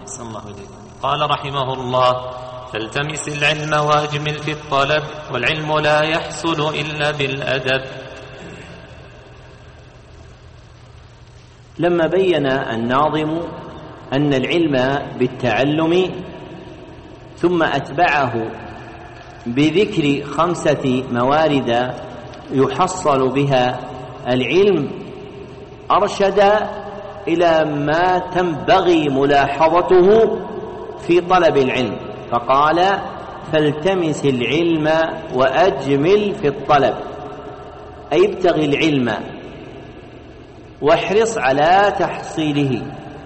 صلى الله عليه وسلم. قال رحمه الله: فالتمس العلم واجمل في الطلب، والعلم لا يحصل إلا بالأدب. لما بين الناظم أن العلم بالتعلم، ثم أتبعه بذكر 5 موارد يحصل بها العلم، أرشد إلى ما تنبغي ملاحظته في طلب العلم، فقال: فالتمس العلم وأجمل في الطلب، أي ابتغ العلم واحرص على تحصيله،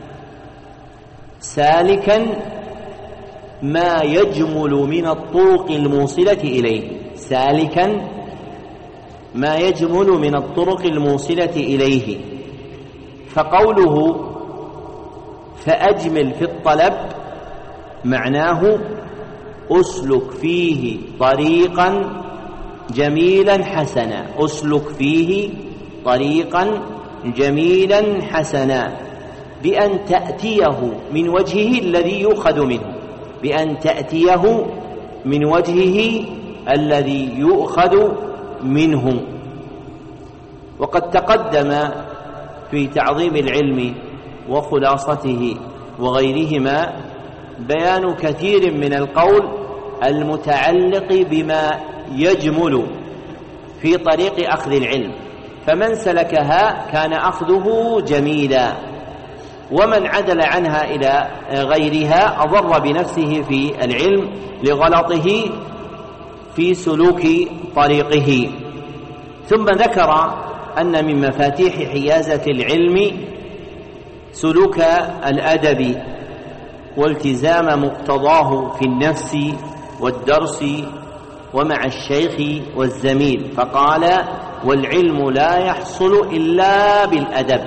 سالكا ما يجمل من الطرق الموصلة إليه، سالكا ما يجمل من الطرق الموصلة إليه. فقوله فأجمل في الطلب معناه أسلك فيه طريقا جميلا حسنا، أسلك فيه طريقا جميلا حسنا، بأن تأتيه من وجهه الذي يؤخذ منه، بأن تأتيه من وجهه الذي يؤخذ منه. وقد تقدم في تعظيم العلم وخلاصته وغيرهما بيان كثير من القول المتعلق بما يجمل في طريق أخذ العلم، فمن سلكها كان أخذه جميلا، ومن عدل عنها إلى غيرها أضر بنفسه في العلم لغلطه في سلوك طريقه. ثم ذكر أن من مفاتيح حيازة العلم سلوك الأدب والتزام مقتضاه في النفس والدرس ومع الشيخ والزميل، فقال: والعلم لا يحصل إلا بالأدب.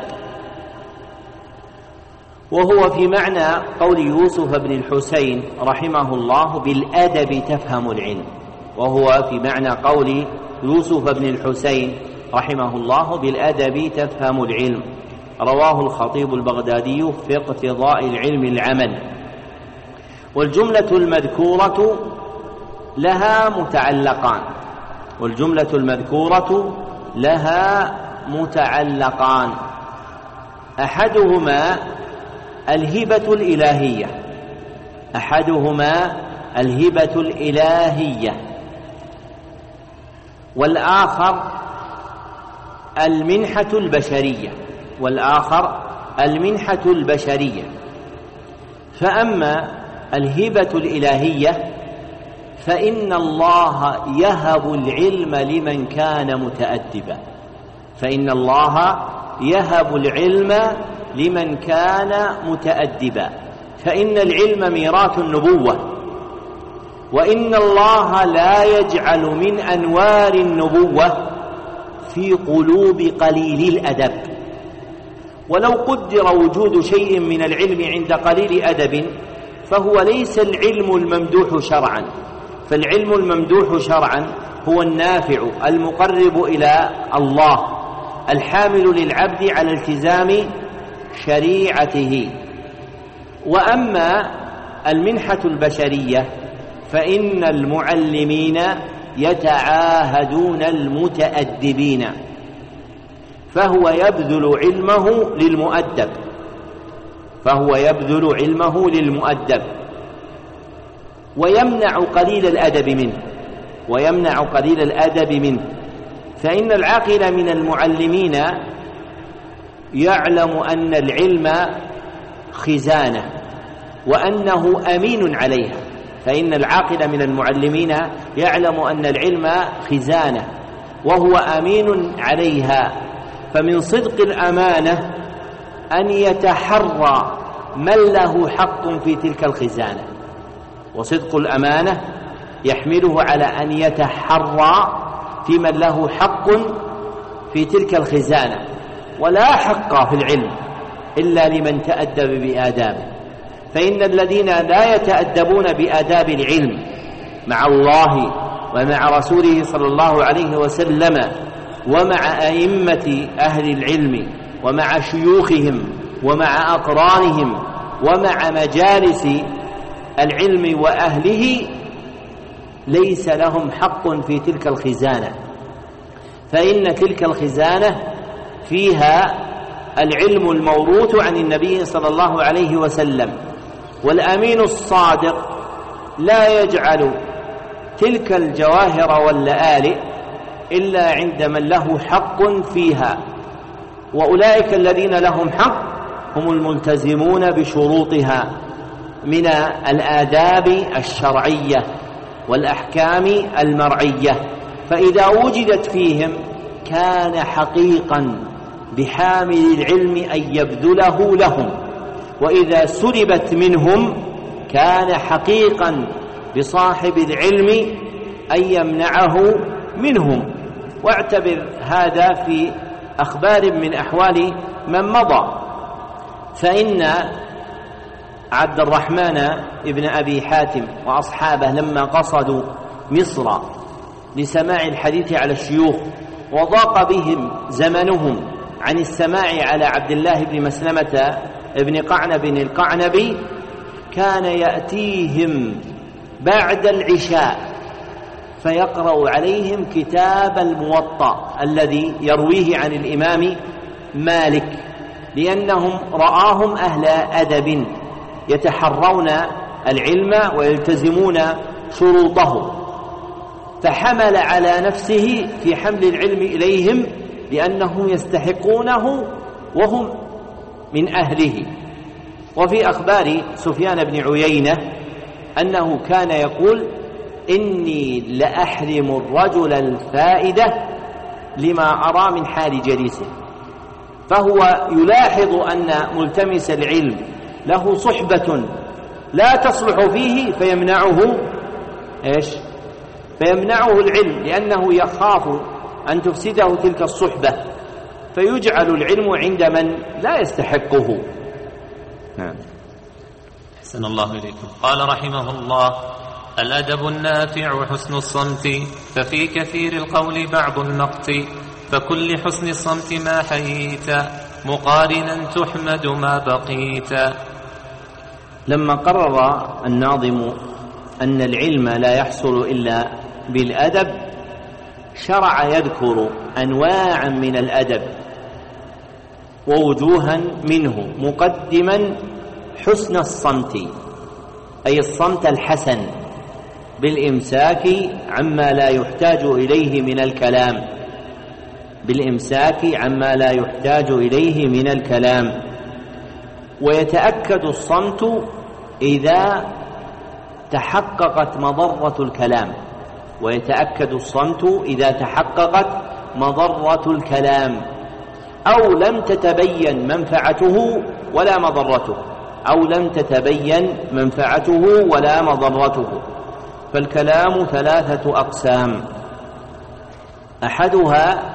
وهو في معنى قول يوسف بن الحسين رحمه الله: بالأدب تفهم العلم، وهو في معنى قول يوسف بن الحسين رحمه الله: بالأدب تفهم العلم. رواه الخطيب البغدادي في اقتضاء العلم العمل. والجملة المذكورة لها متعلقان، والجملة المذكورة لها متعلقان، أحدهما الهبة الإلهية، أحدهما الهبة الإلهية، والآخر المنحة البشرية، والآخر المنحة البشرية. فأما الهبة الإلهية فإن الله يهب العلم لمن كان متأدبا، فإن الله يهب العلم لمن كان متأدبا، فإن العلم ميراث النبوة، وإن الله لا يجعل من أنوار النبوة في قلوب قليل الأدب. ولو قدر وجود شيء من العلم عند قليل أدب فهو ليس العلم الممدوح شرعا، فالعلم الممدوح شرعا هو النافع المقرب إلى الله الحامل للعبد على التزام شريعته. وأما المنحة البشرية فإن المعلمين يتعاهدون المتأدبين، فهو يبذل علمه للمؤدب، فهو يبذل علمه للمؤدب ويمنع قليل الأدب منه، ويمنع قليل الأدب منه. فإن العاقل من المعلمين يعلم أن العلم خزانة وأنه أمين عليها، فإن العاقل من المعلمين يعلم أن العلم خزانة وهو أمين عليها، فمن صدق الأمانة أن يتحرى من له حق في تلك الخزانة، وصدق الأمانة يحمله على أن يتحرى في من له حق في تلك الخزانة. ولا حق في العلم إلا لمن تأدب بآدابه، فإن الذين لا يتأدبون بآداب العلم مع الله ومع رسوله صلى الله عليه وسلم ومع أئمة أهل العلم ومع شيوخهم ومع أقرانهم ومع مجالس العلم وأهله ليس لهم حق في تلك الخزانة، فإن تلك الخزانة فيها العلم الموروث عن النبي صلى الله عليه وسلم، والأمين الصادق لا يجعل تلك الجواهر واللآلئ إلا عند من له حق فيها، وأولئك الذين لهم حق هم الملتزمون بشروطها من الآداب الشرعية والأحكام المرعية، فإذا وجدت فيهم كان حقيقا بحامل العلم أن يبذله لهم، وإذا سلبت منهم كان حقيقا بصاحب العلم أن يمنعه منهم. واعتبر هذا في أخبار من أحوال من مضى، فإن عبد الرحمن ابن أبي حاتم وأصحابه لما قصدوا مصر لسماع الحديث على الشيوخ وضاق بهم زمنهم عن السماع على عبد الله بن مسلمة ابن قعنب القعنبي، كان يأتيهم بعد العشاء فيقرأ عليهم كتاب الموطأ الذي يرويه عن الإمام مالك، لأنهم رآهم أهل أدب يتحرون العلم ويلتزمون شروطه، فحمل على نفسه في حمل العلم إليهم لأنهم يستحقونه وهم من أهله. وفي أخبار سفيان بن عيينة أنه كان يقول: إني لأحرم الرجل الفائدة لما أرى من حال جليسه، فهو يلاحظ أن ملتمس العلم له صحبة لا تصلح فيه فيمنعه فيمنعه العلم، لأنه يخاف أن تفسده تلك الصحبة، فيجعل العلم عند من لا يستحقه. نعم. أحسن الله إليكم. قال رحمه الله: الأدب النافع حسن الصمت، ففي كثير القول بعض النقط، فكل حسن الصمت ما حييت، مقارنا تحمد ما بقيت. لما قرر الناظم أن العلم لا يحصل إلا بالأدب، شرع يذكر أنواعا من الأدب ووجوها منه، مقدما حسن الصمت، أي الصمت الحسن بالإمساك عما لا يحتاج إليه من الكلام، بالإمساك عما لا يحتاج إليه من الكلام. ويتأكد الصمت إذا تحققت مضرة الكلام، ويتأكد الصمت إذا تحققت مضرة الكلام، أو لم تتبين منفعته ولا مضرته، أو لم تتبين منفعته ولا مضرته. فالكلام ثلاثة أقسام: أحدها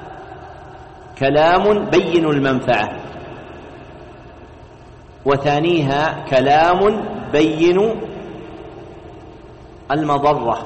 كلام بين المنفعة، وثانيها كلام بين المضرة،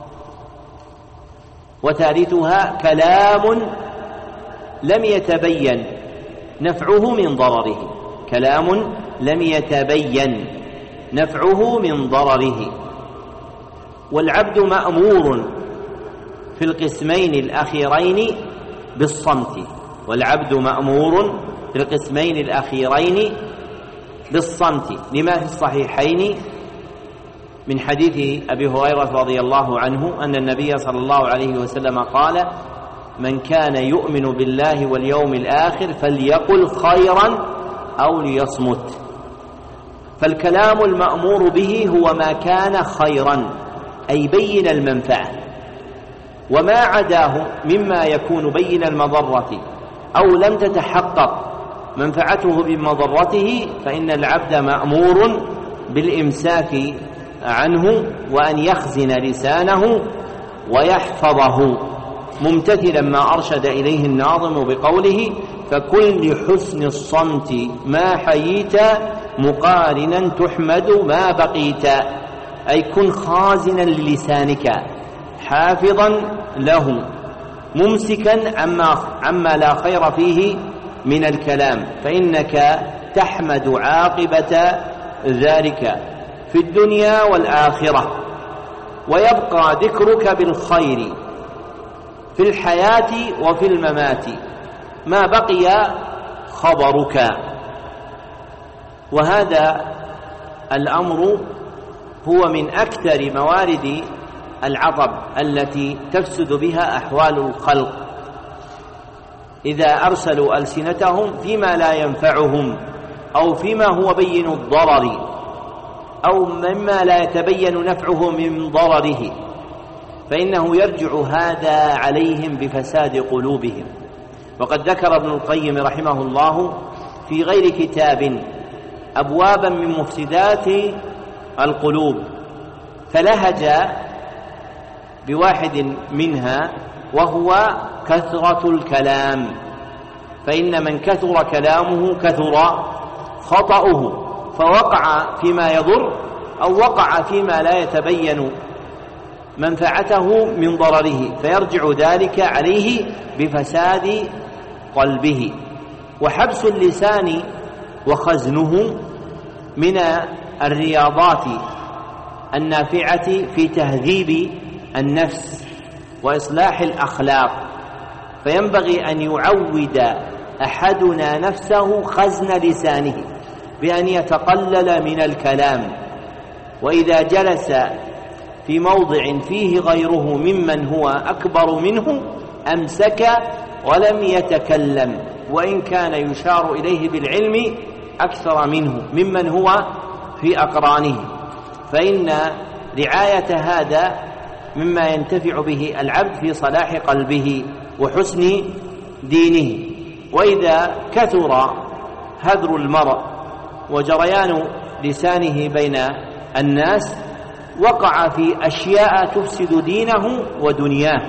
وثالثها كلام لم يتبين نفعه من ضرره، كلام لم يتبين نفعه من ضرره. والعبد مأمور في القسمين الأخيرين بالصمت، والعبد مأمور في القسمين الأخيرين بالصمت، لما في الصحيحين من حديث أبي هريرة رضي الله عنه أن النبي صلى الله عليه وسلم قال: من كان يؤمن بالله واليوم الآخر فليقل خيرا أو ليصمت. فالكلام المأمور به هو ما كان خيرا، أي بين المنفعة، وما عداه مما يكون بين المضرة أو لم تتحقق منفعته بمضرته فإن العبد مأمور بالإمساك عنه، وأن يخزن لسانه ويحفظه، ممتثلا ما أرشد إليه الناظم بقوله: فكل حسن الصمت ما حييت، مقارنا تحمد ما بقيت. أي كن خازنا للسانك حافظا له، ممسكا عما لا خير فيه من الكلام، فإنك تحمد عاقبة ذلك في الدنيا والآخرة، ويبقى ذكرك بالخير في الحياة وفي الممات ما بقي خبرك. وهذا الأمر هو من أكثر موارد العطب التي تفسد بها أحوال الخلق، إذا أرسلوا ألسنتهم فيما لا ينفعهم أو فيما هو بين الضرر أو مما لا يتبين نفعه من ضرره، فإنه يرجع هذا عليهم بفساد قلوبهم. وقد ذكر ابن القيم رحمه الله في غير كتاب أبوابا من مفسدات القلوب، فلهج بواحد منها وهو كثرة الكلام، فإن من كثر كلامه كثر خطأه، فوقع فيما يضر أو وقع فيما لا يتبين منفعته من ضرره، فيرجع ذلك عليه بفساد قلبه. وحبس اللسان وخزنه من الرياضات النافعة في تهذيب النفس وإصلاح الأخلاق، فينبغي أن يعود أحدنا نفسه خزن لسانه بأن يتقلل من الكلام، وإذا جلس في موضع فيه غيره ممن هو أكبر منه أمسك ولم يتكلم، وإن كان يشار إليه بالعلم أكثر منه ممن هو في أقرانه، فإن رعاية هذا مما ينتفع به العبد في صلاح قلبه وحسن دينه. وإذا كثر هذر المرء وجريان لسانه بين الناس وقع في أشياء تفسد دينه ودنياه.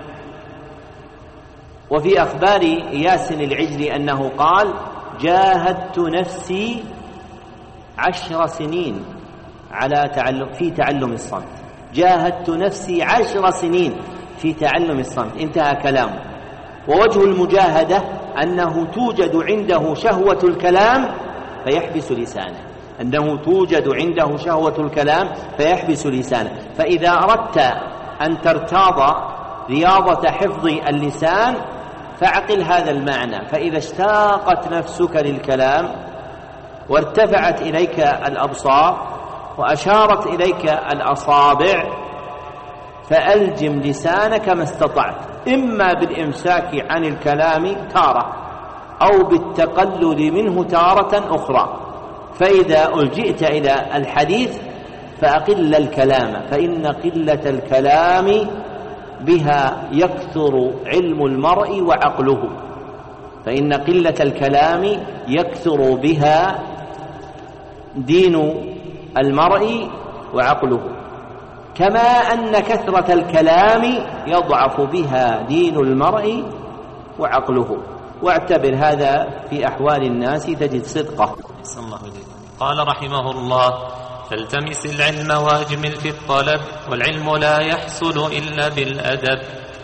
وفي أخبار إياس العجلي أنه قال: جاهدت نفسي 10 سنين في تعلم الصمت، جاهدت نفسي 10 سنين في تعلم الصمت، انتهى كلامه. ووجه المجاهدة أنه توجد عنده شهوة الكلام فيحبس لسانه، أنه توجد عنده شهوة الكلام فيحبس لسانه. فإذا أردت أن ترتاض رياضة حفظ اللسان فاعقل هذا المعنى، فإذا اشتاقت نفسك للكلام وارتفعت إليك الأبصار وأشارت إليك الأصابع فألجم لسانك ما استطعت، إما بالإمساك عن الكلام تارة أو بالتقلل منه تارة أخرى. فإذا ألجئت إلى الحديث فأقل الكلام، فإن قلة الكلام بها يكثر علم المرء وعقله، فإن قلة الكلام يكثر بها دين المرء وعقله، كما أن كثرة الكلام يضعف بها دين المرء وعقله. واعتبر هذا في أحوال الناس تجد صدقه. قال رحمه الله: فالتمس العلم واجمل في الطلب، والعلم لا يحصل إلا بالأدب.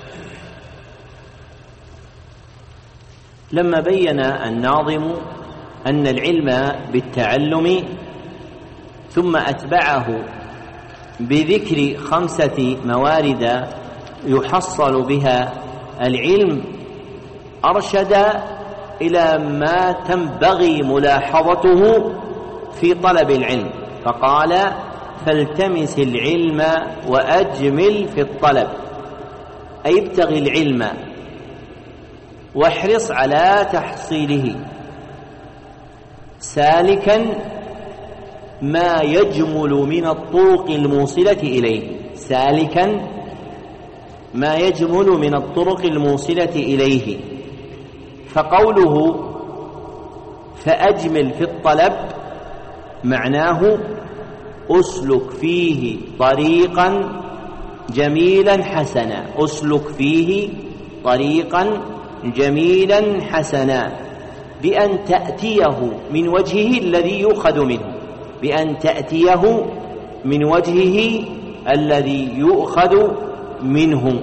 لما بين الناظم أن العلم بالتعلم ثم أتبعه بذكر 5 موارد يحصل بها العلم، أرشد إلى ما تنبغي ملاحظته في طلب العلم، فقال: فالتمس العلم وأجمل في الطلب، أي ابتغ العلم واحرص على تحصيله، سالكا ما يجمل من الطرق الموصلة إليه، سالكا ما يجمل من الطرق الموصلة إليه. فقوله فأجمل في الطلب معناه أسلك فيه طريقا جميلا حسنا، أسلك فيه طريقا جميلا حسنا، بأن تأتيه من وجهه الذي يؤخذ منه، بأن تأتيه من وجهه الذي يؤخذ منه.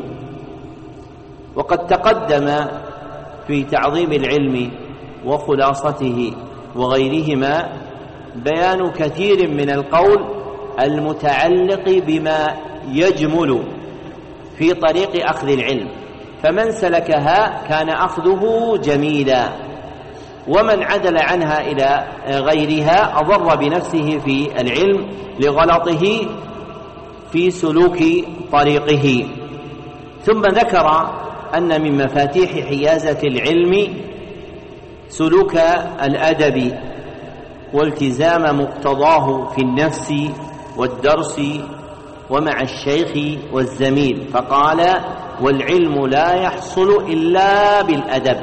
وقد تقدم في تعظيم العلم وخلاصته وغيرهما بيان كثير من القول المتعلق بما يجمل في طريق أخذ العلم، فمن سلكها كان أخذه جميلا، ومن عدل عنها إلى غيرها أضر بنفسه في العلم لغلطه في سلوك طريقه. ثم ذكر أن من مفاتيح حيازة العلم سلوك الأدب والتزام مقتضاه في النفس والدرس ومع الشيخ والزميل، فقال: والعلم لا يحصل إلا بالأدب.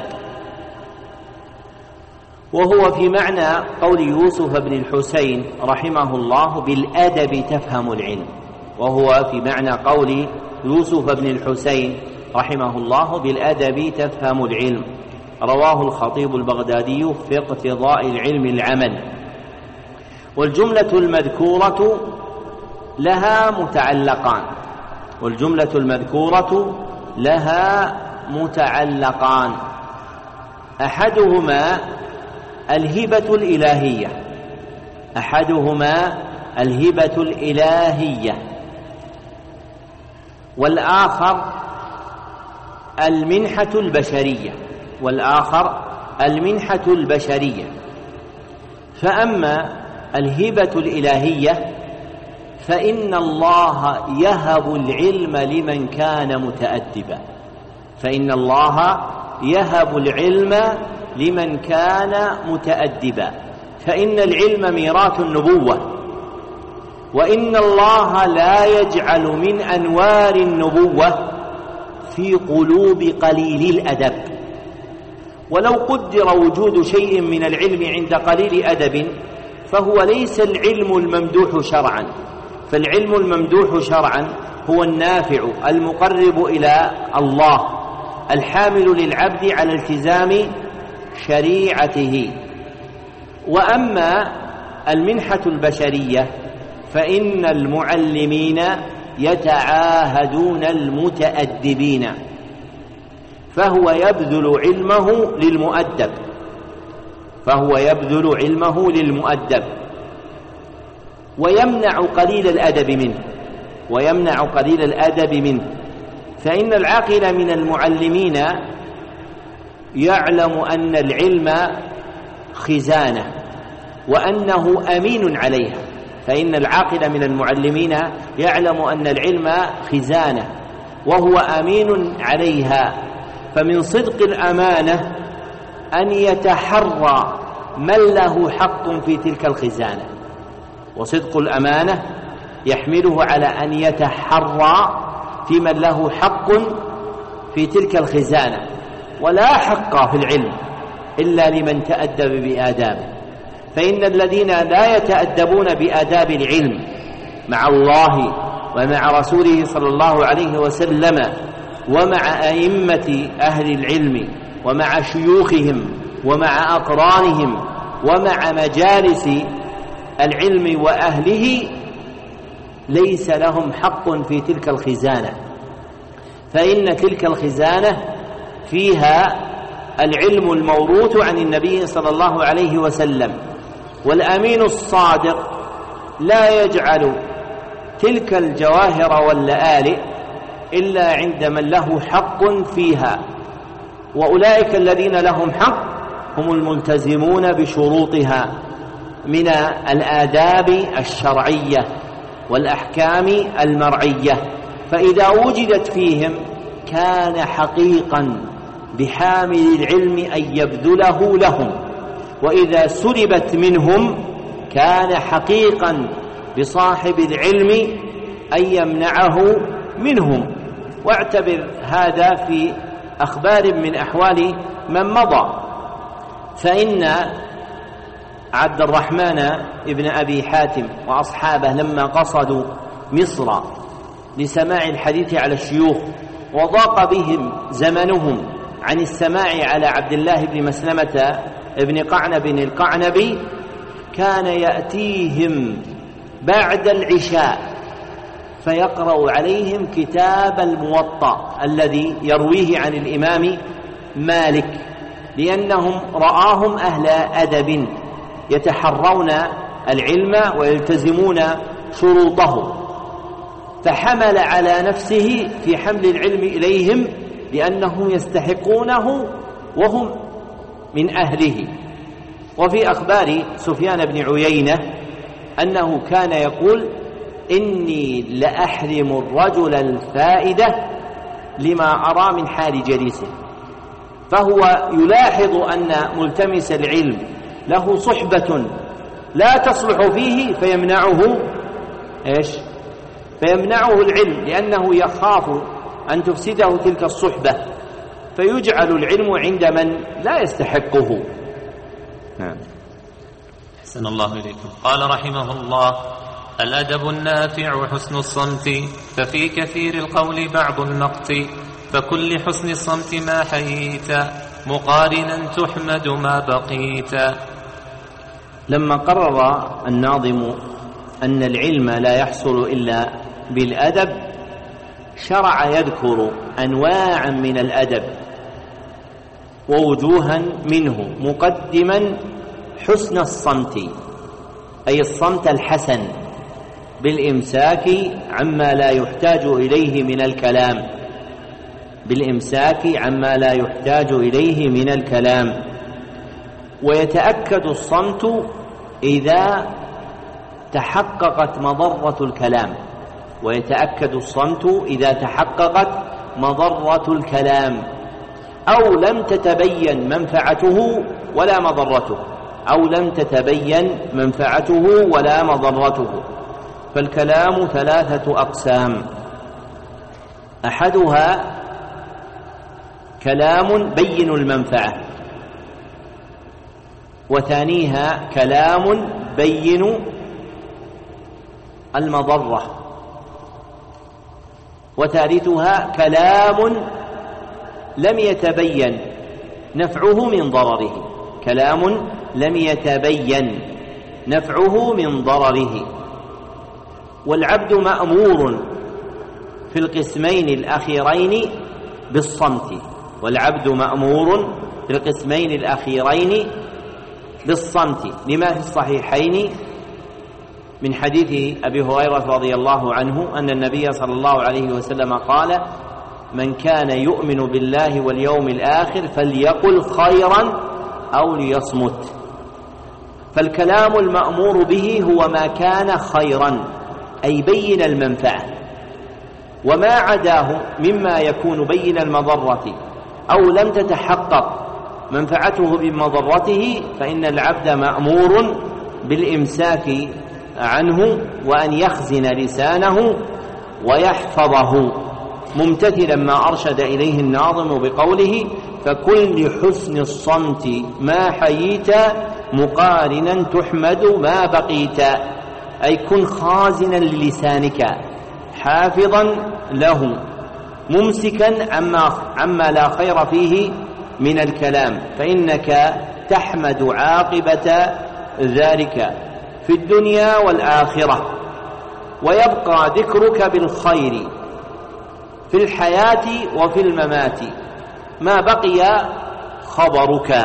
وهو في معنى قول يوسف بن الحسين رحمه الله: بالأدب تفهم العلم. وهو في معنى قول يوسف بن الحسين رحمه الله: بالأدب تفهم العلم. رواه الخطيب البغدادي في اقتضاء العلم العمل. والجملة المذكورة لها متعلقان، أحدهما الهبة الإلهية، والآخر المنحة البشرية. فأما الهبة الإلهية فإن الله يهب العلم لمن كان متأدبا، فإن العلم ميراث النبوة، وإن الله لا يجعل من أنوار النبوة في قلوب قليل الأدب. ولو قدر وجود شيء من العلم عند قليل أدب فهو ليس العلم الممدوح شرعا، فالعلم الممدوح شرعا هو النافع المقرب إلى الله الحامل للعبد على التزام شريعته. وأما المنحة البشرية فإن المعلمين يتعاهدون المتأدبين، فهو يبذل علمه للمؤدب ويمنع قليل الأدب منه. فإن العاقل من المعلمين يعلم أن العلم خزانة وأنه أمين عليها، وهو أمين عليها. فمن صدق الأمانة أن يتحرى من له حق في تلك الخزانة، وصدق الأمانة يحمله على أن يتحرى في من له حق في تلك الخزانة. ولا حق في العلم إلا لمن تأدب بآدابه، فإن الذين لا يتأدبون بآداب العلم مع الله ومع رسوله صلى الله عليه وسلم ومع أئمة أهل العلم ومع شيوخهم ومع أقرانهم ومع مجالس العلم وأهله ليس لهم حق في تلك الخزانة، فإن تلك الخزانة فيها العلم الموروث عن النبي صلى الله عليه وسلم. والأمين الصادق لا يجعل تلك الجواهر واللآلئ إلا عند من له حق فيها، وأولئك الذين لهم حق هم الملتزمون بشروطها من الآداب الشرعية والأحكام المرعية، فإذا وجدت فيهم كان حقيقا بحامل العلم أن يبذله لهم، وإذا سلبت منهم كان حقيقا بصاحب العلم أن يمنعه منهم. واعتبر هذا في أخبار من أحوال من مضى، فإن عبد الرحمن ابن أبي حاتم وأصحابه لما قصدوا مصر لسماع الحديث على الشيوخ وضاق بهم زمنهم عن السماع على عبد الله بن مسلمة ابن قعنب القعنبي، كان يأتيهم بعد العشاء فيقرأ عليهم كتاب الموطأ الذي يرويه عن الإمام مالك، لأنهم رآهم أهل أدب يتحرون العلم ويلتزمون شروطه، فحمل على نفسه في حمل العلم إليهم لأنهم يستحقونه وهم من أهله. وفي أخبار سفيان بن عيينة أنه كان يقول: إني لأحرم الرجل الفائدة لما أرى من حال جليسه. فهو يلاحظ أن ملتمس العلم له صحبة لا تصلح فيه فيمنعه العلم، لأنه يخاف أن تفسده تلك الصحبة، فيجعل العلم عند من لا يستحقه. أحسن الله إليكم. قال رحمه الله: الأدب النافع حسن الصمت، ففي كثير القول بعض النقط، فكل حسن الصمت ما حييت، مقارنا تحمد ما بقيت. لما قرر الناظم أن العلم لا يحصل إلا بالأدب، شرع يذكر أنواعا من الأدب ووجوها منه، مقدما حسن الصمت، أي الصمت الحسن بالإمساك عما لا يحتاج إليه من الكلام، ويتأكد الصمت إذا تحققت مضرة الكلام أو لم تتبين منفعته ولا مضرته. فالكلام 3 أقسام: أحدها كلام بين المنفعة، وثانيها كلام بين المضرة، وثالثها كلام لم يتبين نفعه من ضرره. والعبد مأمور في القسمين الأخيرين بالصمت، لما في الصحيحين من حديث أبي هريرة رضي الله عنه أن النبي صلى الله عليه وسلم قال: من كان يؤمن بالله واليوم الآخر فليقل خيرا أو ليصمت. فالكلام المأمور به هو ما كان خيرا، أي بين المنفعة، وما عداه مما يكون بين المضرة أو لم تتحقق منفعته بمضرته، فإن العبد مأمور بالإمساك عنه وأن يخزن لسانه ويحفظه، ممتثلا ما أرشد إليه الناظم بقوله: فكل حسن الصمت ما حييت، مقارنا تحمد ما بقيت. أي كن خازنا للسانك حافظا له، ممسكا عما لا خير فيه من الكلام، فإنك تحمد عاقبة ذلك في الدنيا والآخرة، ويبقى ذكرك بالخير في الحياة وفي الممات ما بقي خبرك.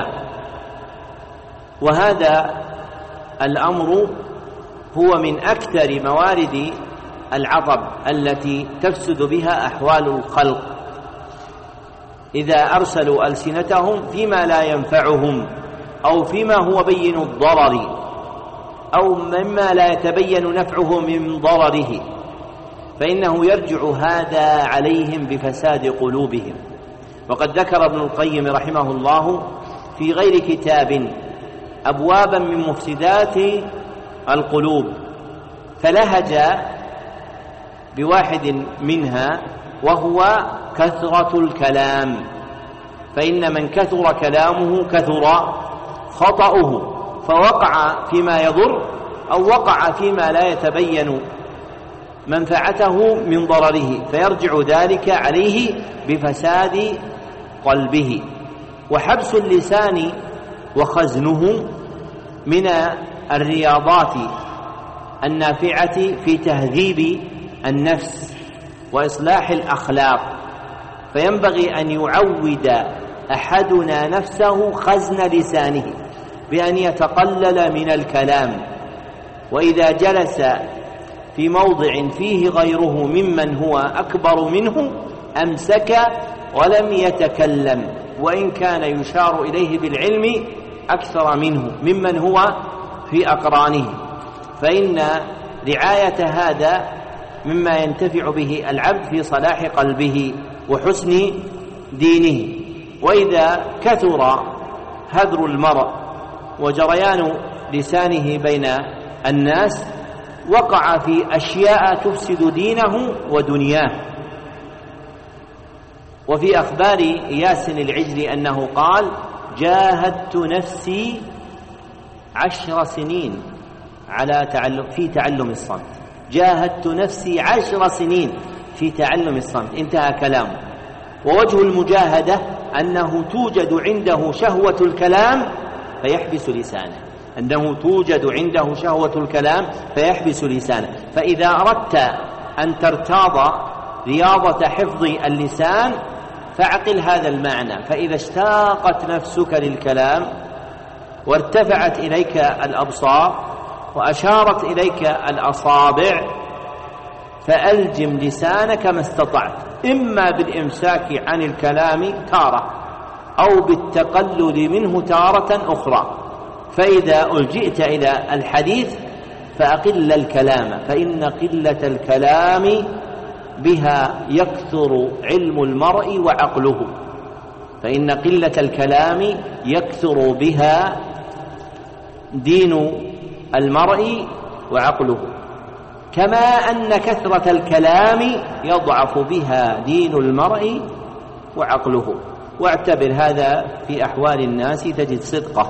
وهذا الأمر هو من أكثر موارد العطب التي تفسد بها أحوال الخلق، إذا أرسلوا ألسنتهم فيما لا ينفعهم أو فيما هو بين الضرر أو مما لا يتبين نفعه من ضرره، فإنه يرجع هذا عليهم بفساد قلوبهم. وقد ذكر ابن القيم رحمه الله في غير كتاب أبوابا من مفسدات القلوب، فلهج بواحد منها وهو كثرة الكلام، فإن من كثر كلامه كثر خطأه، فوقع فيما يضر أو وقع فيما لا يتبين منفعته من ضرره، فيرجع ذلك عليه بفساد قلبه. وحبس اللسان وخزنه من الرياضات النافعة في تهذيب النفس وإصلاح الأخلاق، فينبغي أن يعود أحدنا نفسه خزن لسانه، بأن يتقلل من الكلام، وإذا جلس في موضع فيه غيره ممن هو أكبر منه أمسك ولم يتكلم، وإن كان يشار إليه بالعلم أكثر منه ممن هو في أقرانه، فإن رعاية هذا مما ينتفع به العبد في صلاح قلبه وحسن دينه. وإذا كثر هذر المرء وجريان لسانه بين الناس وقع في أشياء تفسد دينه ودنياه. وفي أخبار إياس العجلي أنه قال: جاهدت نفسي 10 سنين في تعلم الصمت، جاهدت نفسي 10 سنين في تعلم الصمت، انتهى كلامه. ووجه المجاهدة أنه توجد عنده شهوة الكلام فيحبس لسانه، أنه توجد عنده شهوة الكلام فيحبس لسانه. فإذا أردت أن ترتاض رياضة حفظ اللسان فاعقل هذا المعنى، فإذا اشتاقت نفسك للكلام وارتفعت إليك الأبصار وأشارت إليك الأصابع فألجم لسانك ما استطعت، إما بالإمساك عن الكلام تارة أو بالتقلل منه تارة أخرى. فإذا ألجئت إلى الحديث فأقل الكلام، فإن قلة الكلام بها يكثر علم المرء وعقله، فإن قلة الكلام يكثر بها دين المرء وعقله، كما أن كثرة الكلام يضعف بها دين المرء وعقله. واعتبر هذا في أحوال الناس تجد صدقه.